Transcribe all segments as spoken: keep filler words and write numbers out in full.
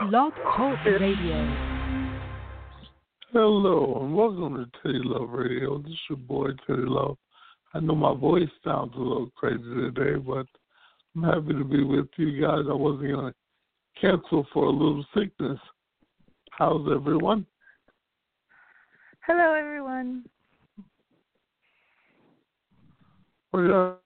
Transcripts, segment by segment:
Blog Talk Radio. Hello, and welcome to Teddy Love Radio. This is your boy, Teddy Love. I know my voice sounds a little crazy today, but I'm happy to be with you guys. I wasn't going to cancel for a little sickness. How's everyone? Hello, everyone. We got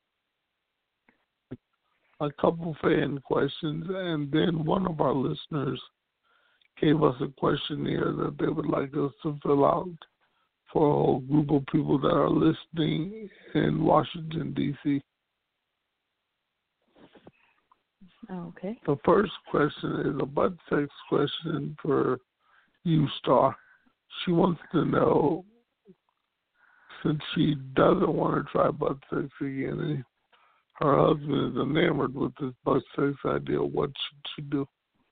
a couple fan questions, and then one of our listeners gave us a questionnaire that they would like us to fill out for a whole group of people that are listening in Washington, D C Okay. The first question is a butt sex question for you, Star. She wants to know, since she doesn't want to try butt sex again, and her husband is enamored with this butt sex idea, what should she do?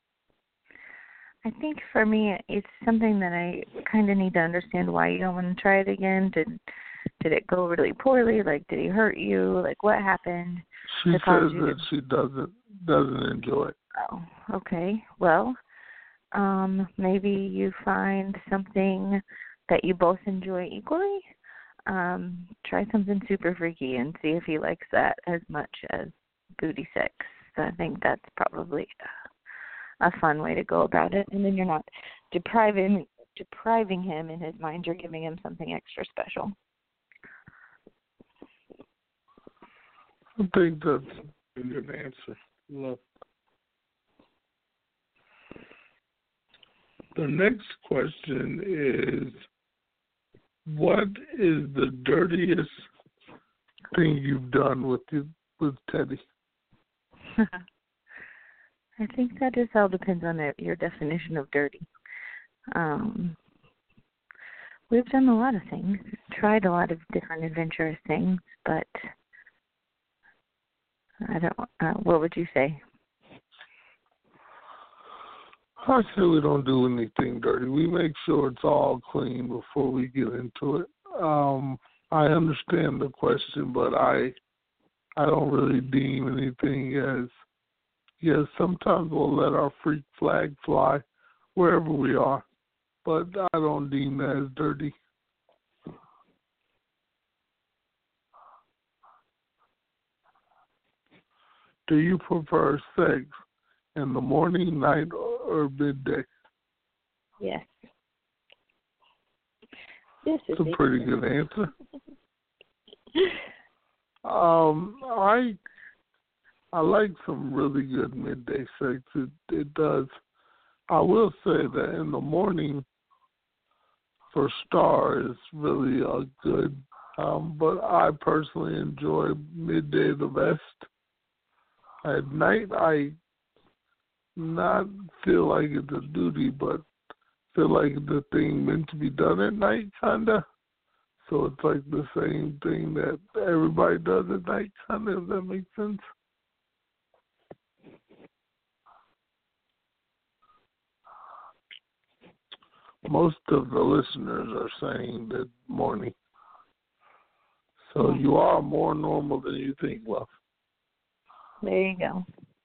I think for me, it's something that I kind of need to understand why you don't want to try it again. Did did it go really poorly? Like, did he hurt you? Like, what happened? She that says caused you that to... she doesn't doesn't enjoy it. Oh, okay. Well, um, maybe you find something that you both enjoy equally. Um, try something super freaky and see if he likes that as much as booty sex. I think that's probably a fun way to go about it, and then you're not depriving depriving him in his mind. You're giving him something extra special. I think that's a good answer. Love. The next question is, what is the dirtiest thing you've done with you, with Teddy? I think that just all depends on the, your definition of dirty. Um, we've done a lot of things, tried a lot of different adventurous things, but I don't. Uh, what would you say? I say we don't do anything dirty. We make sure it's all clean before we get into it. Um, I understand the question, but I, I don't really deem anything as. Yes, sometimes we'll let our freak flag fly wherever we are, but I don't deem that as dirty. Do you prefer sex in the morning, night, or midday? Yes. This is That's a pretty good answer. um, I I like some really good midday sex. It, it does. I will say that in the morning for Star is really uh, good, um, but I personally enjoy midday the best. At night, I not feel like it's a duty, but feel like the thing meant to be done at night, kinda. So it's like the same thing that everybody does at night, kinda, if that makes sense. Most of the listeners are saying that morning. So you are more normal than you think, love. There you go.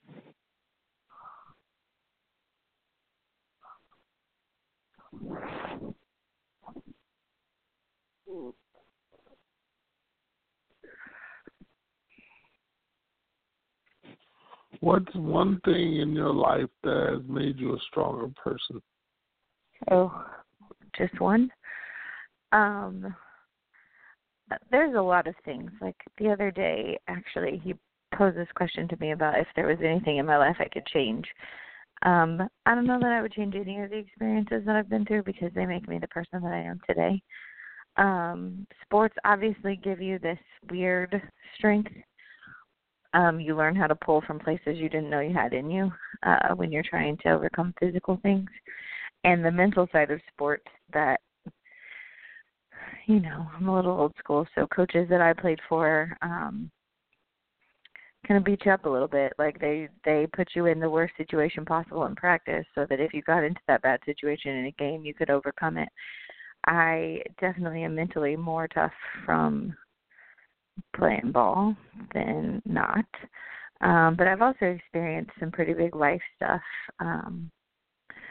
What's one thing in your life that has made you a stronger person? Oh, just one? Um, there's a lot of things. Like the other day, actually, he posed this question to me about if there was anything in my life I could change. Um, I don't know that I would change any of the experiences that I've been through because they make me the person that I am today. Um, sports obviously give you this weird strength. Um, you learn how to pull from places you didn't know you had in you uh, when you're trying to overcome physical things. And the mental side of sports that, you know, I'm a little old school, so coaches that I played for um, kind of beat you up a little bit. Like they, they put you in the worst situation possible in practice so that if you got into that bad situation in a game, you could overcome it. I definitely am mentally more tough from playing ball than not. Um, but I've also experienced some pretty big life stuff. Um,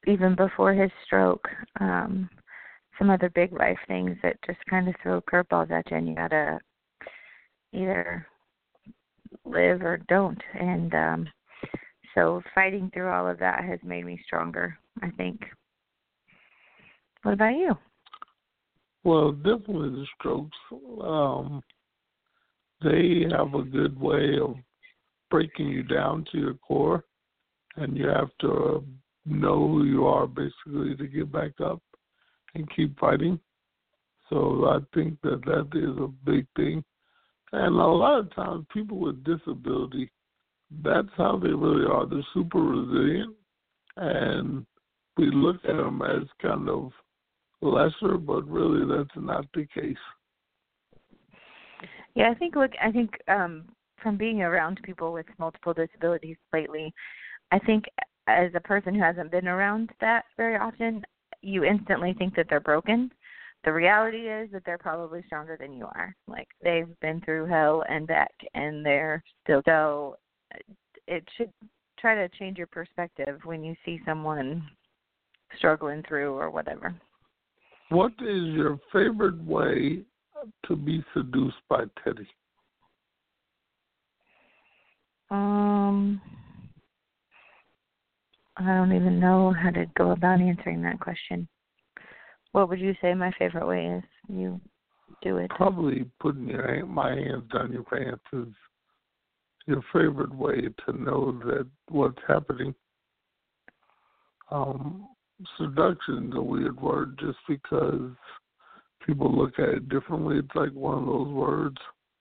even before his stroke, um, some other big life things that just kind of throw curveballs at you, and you gotta either live or don't. And um, so fighting through all of that has made me stronger, I think. What about you? Well, definitely the strokes. Um, they have a good way of breaking you down to your core, and you have to know who you are basically to get back up and keep fighting. So I think that that is a big thing. And a lot of times people with disability, that's how they really are. They're super resilient, and we look at them as kind of lesser, but really that's not the case. Yeah, I think, look, I think um, from being around people with multiple disabilities lately, I think as a person who hasn't been around that very often, you instantly think that they're broken. The reality is that they're probably stronger than you are. Like, they've been through hell and back, and they're still go. It should try to change your perspective when you see someone struggling through or whatever. What is your favorite way to be seduced by Teddy? Um, I don't even know how to go about answering that question. What would you say my favorite way is? You do it. Probably putting your my hands down your pants is your favorite way to know that what's happening. Um, seduction is a weird word just because people look at it differently. It's like one of those words.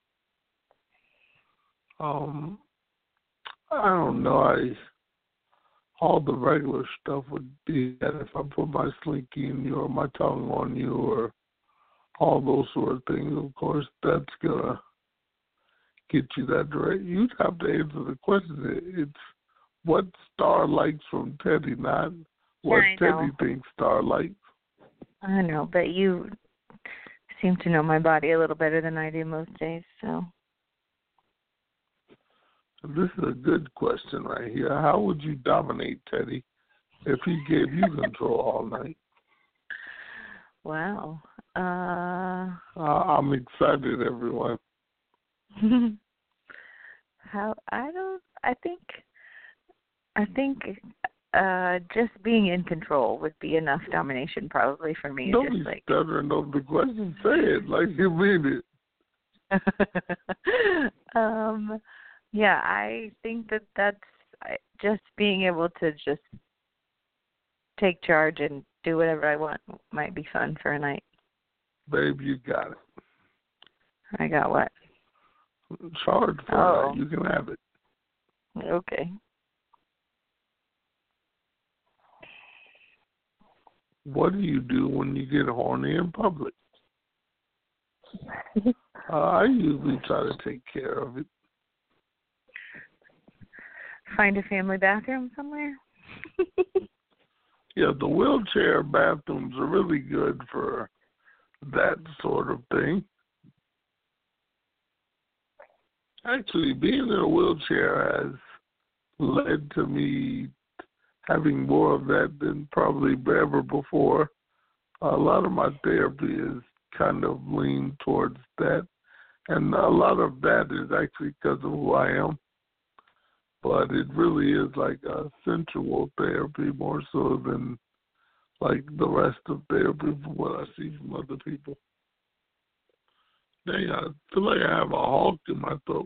Um, I don't know. I all the regular stuff would be that if I put my slinky in you or my tongue on you or all those sort of things, of course, that's going to get you that direct. You'd have to answer the question. It's what Star likes from Teddy, not what yeah, Teddy thinks Star likes. I know, but you seem to know my body a little better than I do most days, so. This is a good question right here. How would you dominate Teddy if he gave you control all night? Wow. Uh, uh, I'm excited, everyone. How I don't. I think. I think uh, just being in control would be enough domination, probably for me. Don't just be like stuttering over the question. Say it like you mean it. um. Yeah, I think that that's just being able to just take charge and do whatever I want might be fun for a night. Babe, you got it. I got what? Charge for oh. a night. You can have it. Okay. What do you do when you get horny in public? uh, I usually try to take care of it. Find a family bathroom somewhere? Yeah, the wheelchair bathrooms are really good for that sort of thing. Actually, being in a wheelchair has led to me having more of that than probably ever before. A lot of my therapy is kind of leaned towards that, and a lot of that is actually because of who I am. But it really is like a sensual therapy more so than like the rest of therapy from what I see from other people. Dang, I feel like I have a hawk in my throat.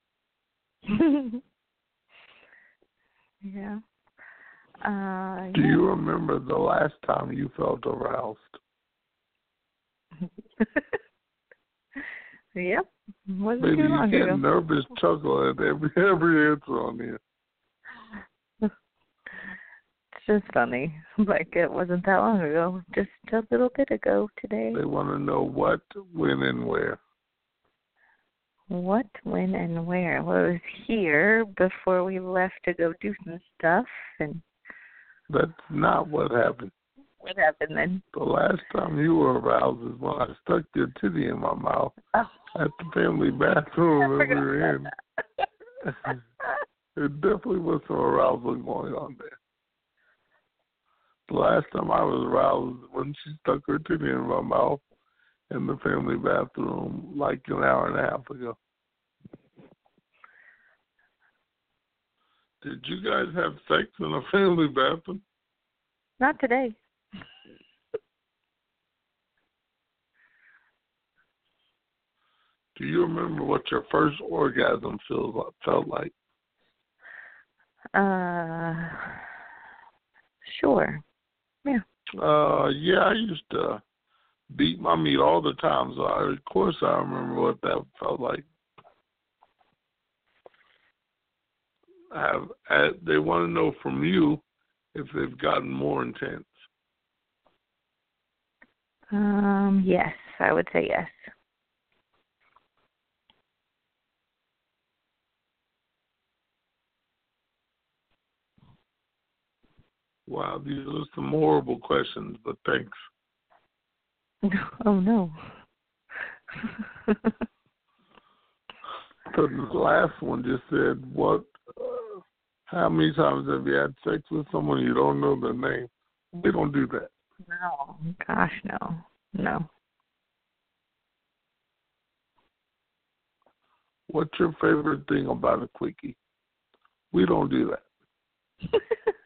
yeah. Uh, Do yeah. you remember the last time you felt aroused? Yep. Wasn't Maybe too you long get ago. nervous chuckle at every every answer on here. It's just funny. Like it wasn't that long ago. Just a little bit ago today. They want to know what, when, and where. What, when, and where? Well, it was here before we left to go do some stuff. And that's not what happened. What happened then? The last time you were aroused is when I stuck your titty in my mouth oh. at the family bathroom that we were in. There definitely was some arousal going on there. The last time I was aroused when she stuck her titty in my mouth in the family bathroom like an hour and a half ago. Did you guys have sex in a family bathroom? Not today. Do you remember what your first orgasm feels like, felt like? Uh, sure. Yeah. Uh, yeah, I used to beat my meat all the time, so I, of course I remember what that felt like. Have, uh, they want to know from you if they've gotten more intense. Um, yes, I would say yes. Wow, these are some horrible questions, but thanks. Oh, no. So the last one just said, "What? Uh, how many times have you had sex with someone you don't know their name?" We don't do that. No. Gosh, no. No. What's your favorite thing about a quickie? We don't do that.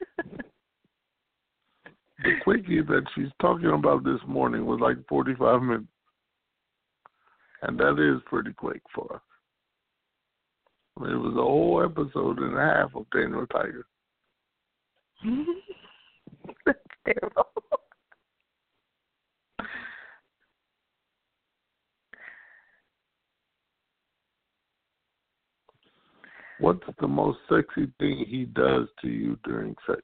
The quickie that she's talking about this morning was like forty-five minutes. And that is pretty quick for us. I mean, it was a whole episode and a half of Daniel Tiger. That's terrible. What's the most sexy thing he does to you during sex?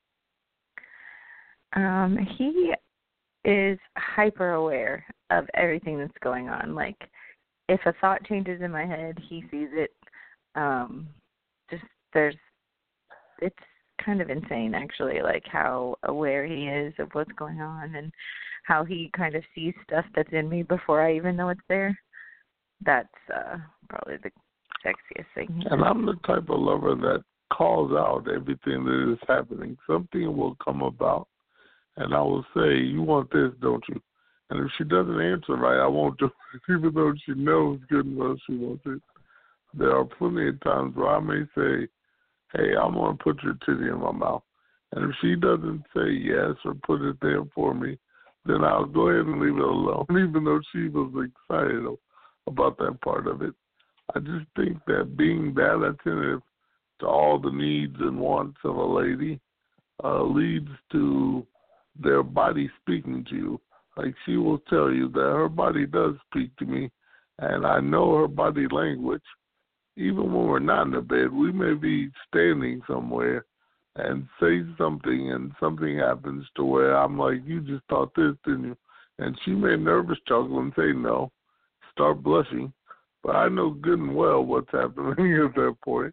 Um, he is hyper aware of everything that's going on. Like, if a thought changes in my head, he sees it. Um, just there's, it's kind of insane actually, like how aware he is of what's going on and how he kind of sees stuff that's in me before I even know it's there. That's uh, probably the sexiest thing. And I'm the type of lover that calls out everything that is happening. Something will come about, and I will say, "You want this, don't you?" And if she doesn't answer right, I won't do it, even though she knows good and well she wants it. There are plenty of times where I may say, "Hey, I'm going to put your titty in my mouth." And if she doesn't say yes or put it there for me, then I'll go ahead and leave it alone, even though she was excited about that part of it. I just think that being that attentive to all the needs and wants of a lady uh, leads to their body speaking to you. Like, she will tell you that her body does speak to me, and I know her body language. Even when we're not in the bed, we may be standing somewhere and say something, and something happens to where I'm like, "You just thought this, didn't you?" And she may nervous chuckle and say no, start blushing. But I know good and well what's happening at that point.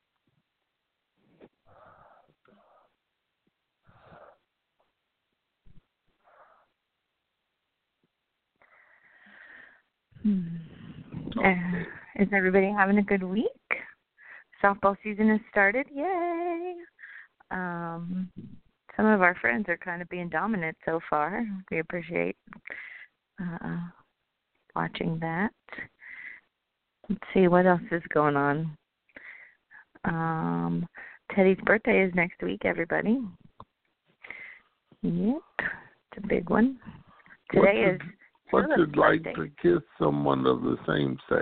Hmm. Okay. Uh, is everybody having a good week? Softball season has started. Yay! Um, some of our friends are kind of being dominant so far. We appreciate uh, watching that. Let's see what else is going on. Um, Teddy's birthday is next week, everybody. Yep, it's a big one. Today what's is it, What's Philip's it like birthday. to kiss someone of the same sex?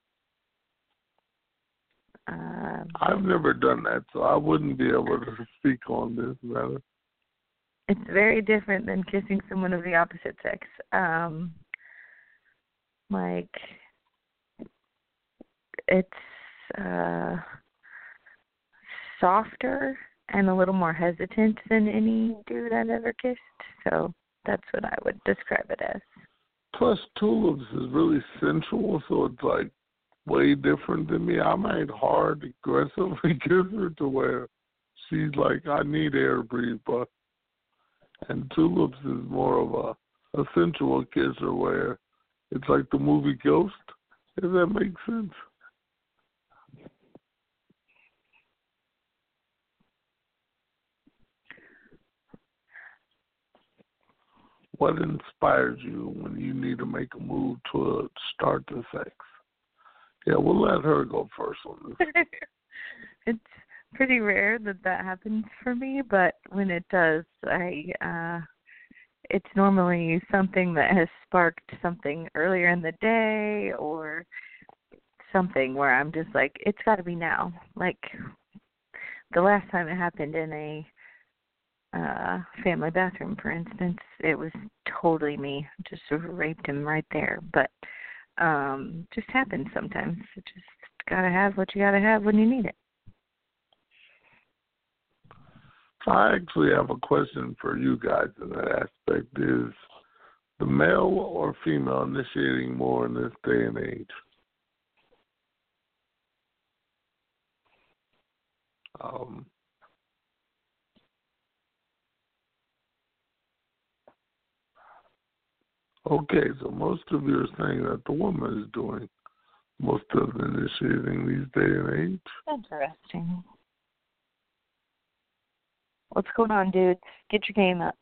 Uh, I've never done that, so I wouldn't be able to speak on this matter. It's very different than kissing someone of the opposite sex. Um, like, it's uh, softer and a little more hesitant than any dude I've ever kissed. So that's what I would describe it as. Plus, Tulips is really sensual, so it's like way different than me. I might hard, aggressively kiss her to where she's like, "I need air to breathe," but and Tulips is more of a, a sensual kisser where it's like the movie Ghost, if that makes sense. What inspires you when you need to make a move to start the sex? Yeah, we'll let her go first on this. It's pretty rare that that happens for me, but when it does, I uh, it's normally something that has sparked something earlier in the day or something where I'm just like, it's got to be now. Like the last time it happened in a uh, family bathroom, for instance, it was totally me. Just sort of raped him right there. But um, just happens sometimes. You just got to have what you got to have when you need it. I actually have a question for you guys in that aspect. Is the male or female initiating more in this day and age? Um, okay, so most of you are saying that the woman is doing most of the initiating these day and age. Interesting. What's going on, dude? Get your game up.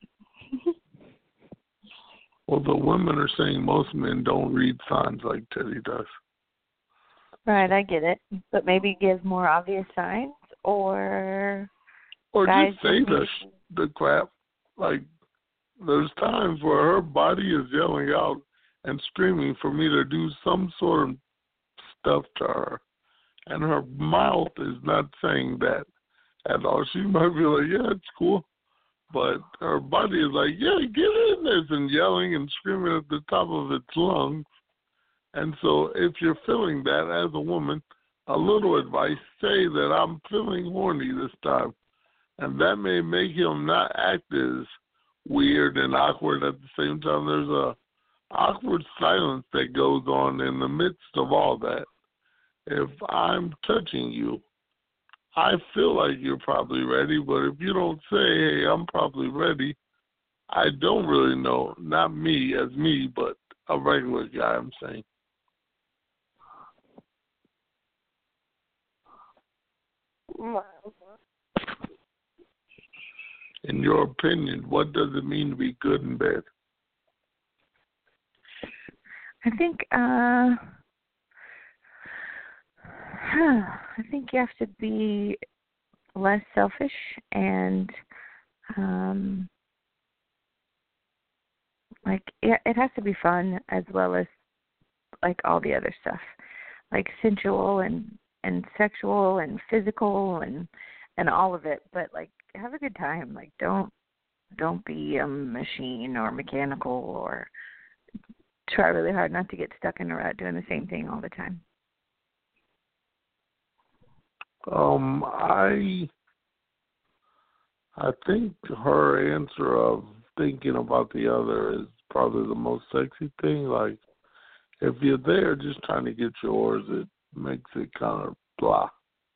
Well, the women are saying most men don't read signs like Teddy does. Right, I get it. But maybe give more obvious signs, or or guys just say just the need- sh- the crap. Like there's times where her body is yelling out and screaming for me to do some sort of stuff to her, and her mouth is not saying that at all. She might be like, "Yeah, it's cool," but her body is like, "Yeah, get in this," and yelling and screaming at the top of its lungs. And so if you're feeling that as a woman, a little advice, say that I'm feeling horny this time. And that may make him not act as weird and awkward at the same time. There's a awkward silence that goes on in the midst of all that. If I'm touching you, I feel like you're probably ready, but if you don't say, hey, I'm probably ready, I don't really know. Not me as me, but a regular guy, I'm saying. In your opinion, what does it mean to be good in bed? I think uh, I think you have to be less selfish and um, like it, it has to be fun as well as like all the other stuff, like sensual and and sexual and physical and and all of it. But like have a good time. Like don't don't be a machine or mechanical or try really hard not to get stuck in a rut doing the same thing all the time. Um, I I think her answer of thinking about the other is probably the most sexy thing. Like, if you're there just trying to get yours, it makes it kind of blah.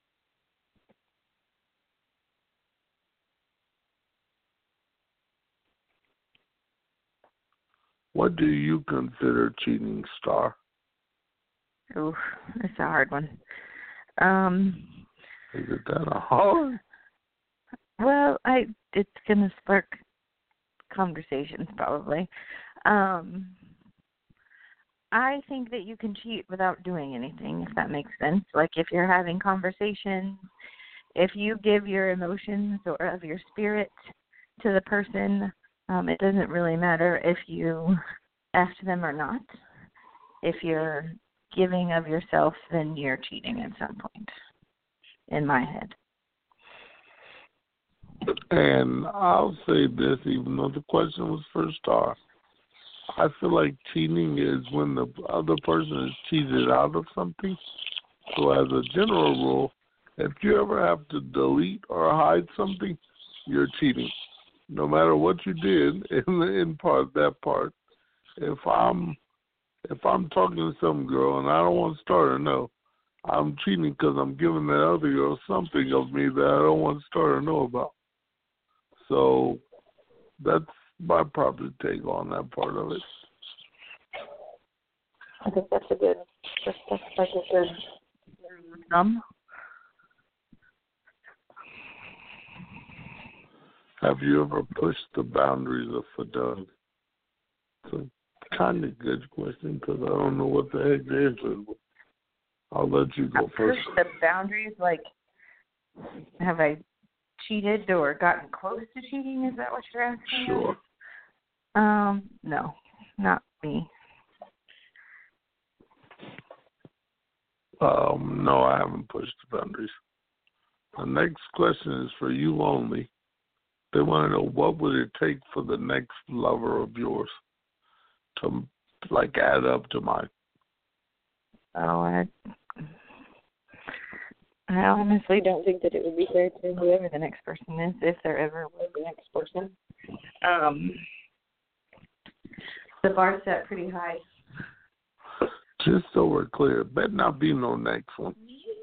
What do you consider cheating, Star? Ooh, that's a hard one. Um, Is it that hard? well, I it's gonna spark conversations probably. Um, I think that you can cheat without doing anything, if that makes sense. Like if you're having conversations, if you give your emotions or of your spirit to the person, um, it doesn't really matter if you ask them or not. If you're giving of yourself, then you're cheating at some point, in my head. And I'll say this, even though the question was for Star, I feel like cheating is when the other person is cheated out of something. So as a general rule, if you ever have to delete or hide something, you're cheating. No matter what you did in the in part that part. If I'm if I'm talking to some girl and I don't want to start her, no, I'm cheating because I'm giving that other girl something of me that I don't want to start her know about. So that's my proper take on that part of it. I think that's a good, that's, that's like a good thumb. Have you ever pushed the boundaries of fidelity? kind of good question because I don't know what the heck the answer is. I'll let you go first. The boundaries, like, have I cheated or gotten close to cheating? Is that what you're asking? Sure. Um, no, not me. Um, no, I haven't pushed the boundaries. The next question is for you only. They want to know, what would it take for the next lover of yours to, like, add up to mine? Oh, I, I honestly don't think that it would be fair to whoever the next person is, if there ever was the next person. Um, the bar's set pretty high. Just so we're clear, better not be no next one.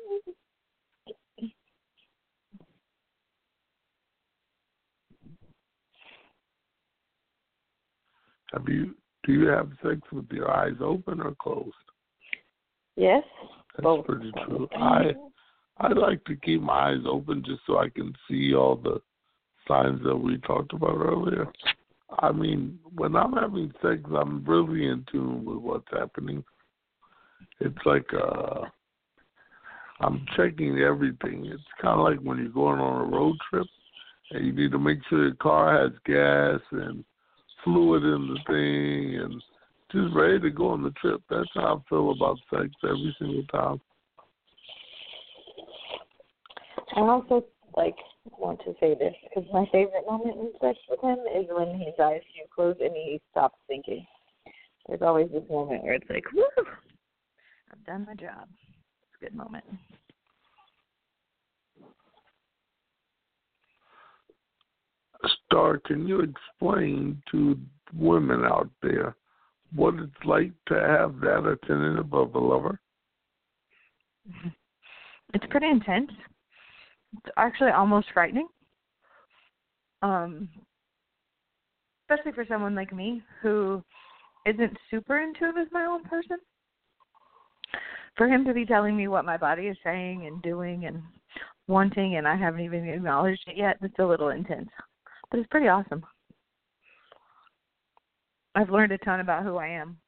Have you? Do you have sex with your eyes open or closed? Yes. That's both. pretty true. I I like to keep my eyes open just so I can see all the signs that we talked about earlier. I mean, when I'm having sex, I'm really in tune with what's happening. It's like uh, I'm checking everything. It's kind of like when you're going on a road trip and you need to make sure your car has gas and fluid in the thing and just ready to go on the trip. That's how I feel about sex every single time. I also, like, want to say this, because my favorite moment in sex with him is when his eyes do close and he stops thinking. There's always this moment where it's like, woo, I've done my job. It's a good moment. Star, can you explain to women out there what it's like to have that attentive of a lover? It's pretty intense. It's actually almost frightening. Um, especially for someone like me who isn't super intuitive with my own person. For him to be telling me what my body is saying and doing and wanting, and I haven't even acknowledged it yet, it's a little intense. But it's pretty awesome. I've learned a ton about who I am.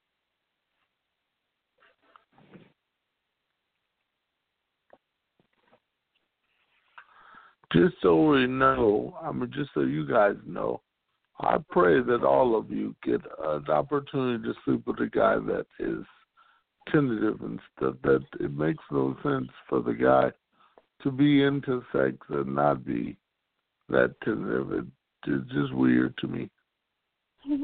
Just so we know, I mean, just so you guys know, I pray that all of you get an opportunity to sleep with a guy that is tentative and stuff. That it makes no sense for the guy to be into sex and not be that tentative. It, it's just weird to me. Mm-hmm.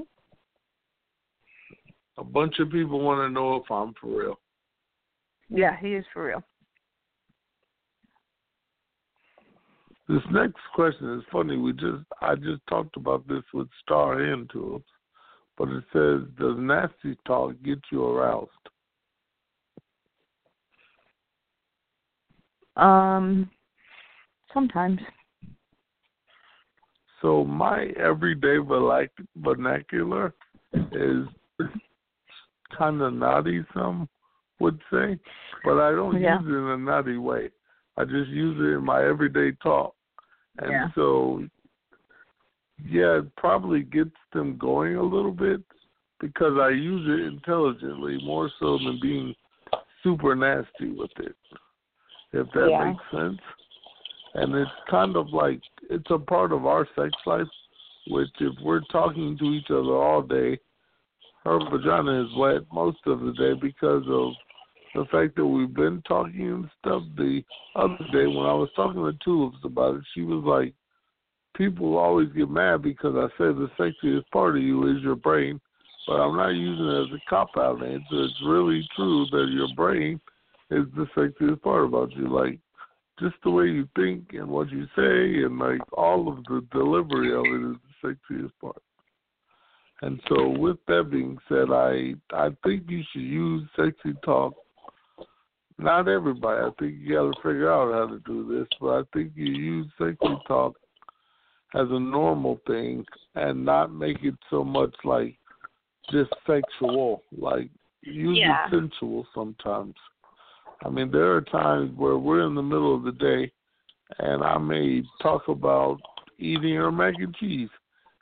A bunch of people want to know if I'm for real. Yeah, he is for real. This next question is funny. We just I just talked about this with Star and Tulips, but it says, does nasty talk get you aroused? Um, sometimes. So my everyday vernacular is kind of naughty, some would say, but I don't yeah. use it in a naughty way. I just use it in my everyday talk. And yeah. so, yeah, it probably gets them going a little bit because I use it intelligently more so than being super nasty with it, if that yeah. makes sense. And it's kind of like, it's a part of our sex life, which if we're talking to each other all day, her vagina is wet most of the day because of the fact that we've been talking and stuff. The other day when I was talking to Tulips about it, she was like, people always get mad because I say the sexiest part of you is your brain, but I'm not using it as a cop-out answer. It's really true that your brain is the sexiest part about you. Like, just the way you think and what you say and, like, all of the delivery of it is the sexiest part. And so with that being said, I I think you should use sexy talk. Not everybody. I think you got to figure out how to do this, but I think you use sexy talk as a normal thing and not make it so much like just sexual. Like, use yeah. it sensual sometimes. I mean, there are times where we're in the middle of the day and I may talk about eating her mac and cheese.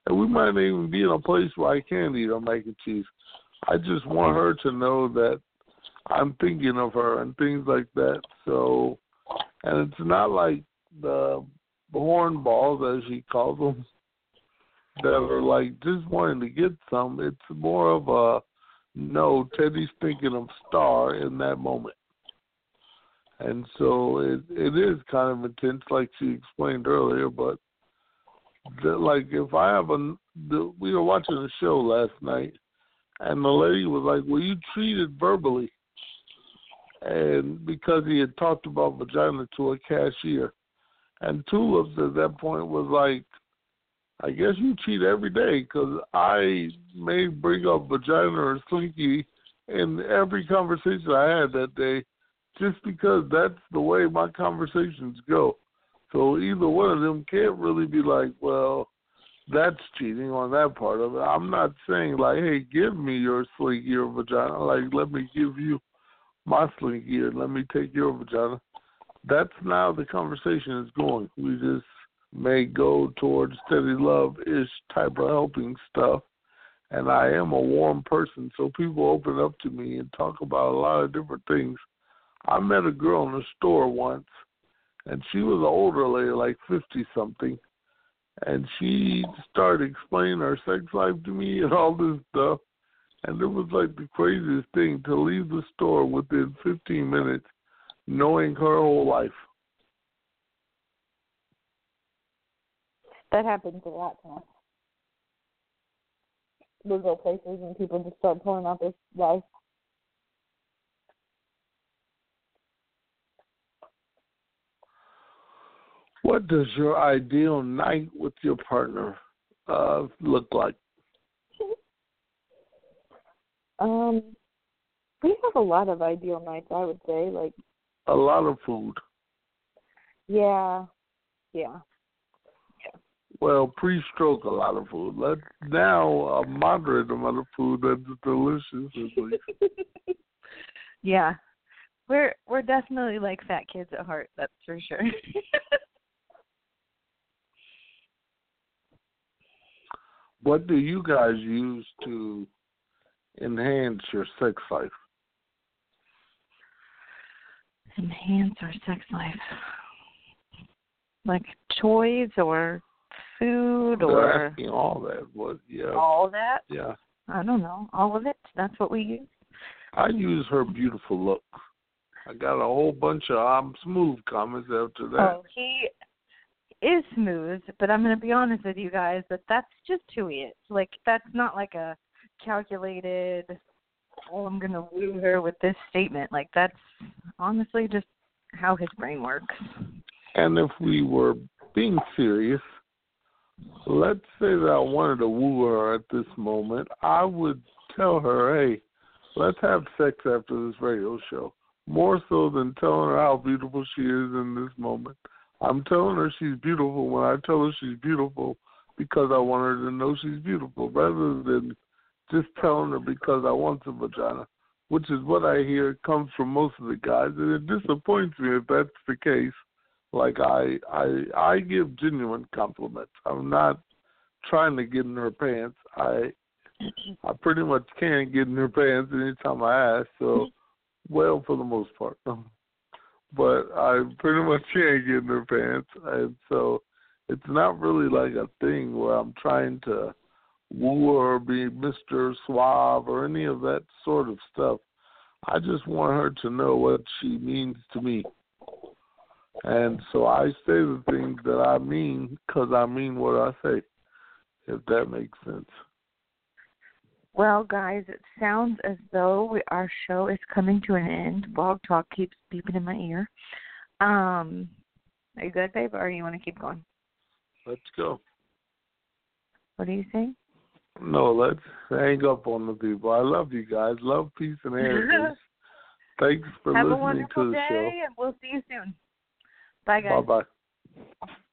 And we might not even be in a place where I can eat a mac and cheese. I just want her to know that I'm thinking of her and things like that. So, and it's not like the horn balls, as she calls them, that are like just wanting to get some. It's more of a, no, Teddy's thinking of Star in that moment. And so it it is kind of intense, like she explained earlier, but the, like if I have a, the, we were watching a show last night, and the lady was like, well, you treated verbally. And because he had talked about vagina to a cashier. And Tulips at that point was like, I guess you cheat every day because I may bring up vagina or slinky in every conversation I had that day just because that's the way my conversations go. So either one of them can't really be like, well, that's cheating on that part of it. I'm not saying like, hey, give me your slinky or vagina. Like, let me give you my slinky and let me take your vagina. That's now the conversation is going. We just may go towards steady love-ish type of helping stuff. And I am a warm person, so people open up to me and talk about a lot of different things. I met a girl in the store once, and she was an older lady, like fifty-something, and she started explaining her sex life to me and all this stuff. And it was like the craziest thing to leave the store within fifteen minutes knowing her whole life. That happens a lot to us. We'll go places and people just start pulling out their life. What does your ideal night with your partner uh, look like? Um, we have a lot of ideal nights, I would say. Like a lot of food. Yeah, yeah. Well, pre-stroke, a lot of food. Let now a moderate amount of food that's delicious. At least. Yeah, we're we're definitely like fat kids at heart. That's for sure. What do you guys use to enhance your sex life? Enhance our sex life, like toys or food or asking all that. What? Yeah. All that? Yeah. I don't know. All of it. That's what we use. I use her beautiful look. I got a whole bunch of I'm smooth comments after that. Oh, he is smooth, but I'm going to be honest with you guys that that's just who he is. Like, that's not like a calculated, oh, I'm going to woo her with this statement. Like, that's honestly just how his brain works. And if we were being serious, let's say that I wanted to woo her at this moment, I would tell her, hey, let's have sex after this radio show. More so than telling her how beautiful she is in this moment. I'm telling her she's beautiful when I tell her she's beautiful because I want her to know she's beautiful, rather than just telling her because I want some vagina, which is what I hear comes from most of the guys, and it disappoints me if that's the case. Like, I I I give genuine compliments. I'm not trying to get in her pants. I I pretty much can get in her pants anytime I ask, so, well, for the most part. But I pretty much can't get in her pants, and so it's not really like a thing where I'm trying to woo her or be Mister Suave or any of that sort of stuff. I just want her to know what she means to me. And so I say the things that I mean because I mean what I say, if that makes sense. Well, guys, it sounds as though we, our show is coming to an end. Blog Talk keeps beeping in my ear. Um, are you good, babe, or do you want to keep going? Let's go. What do you say? No, let's hang up on the people. I love you guys. Love, peace, and happiness. Thanks for Have listening a wonderful to the day, show. and we'll see you soon. Bye, guys. Bye-bye.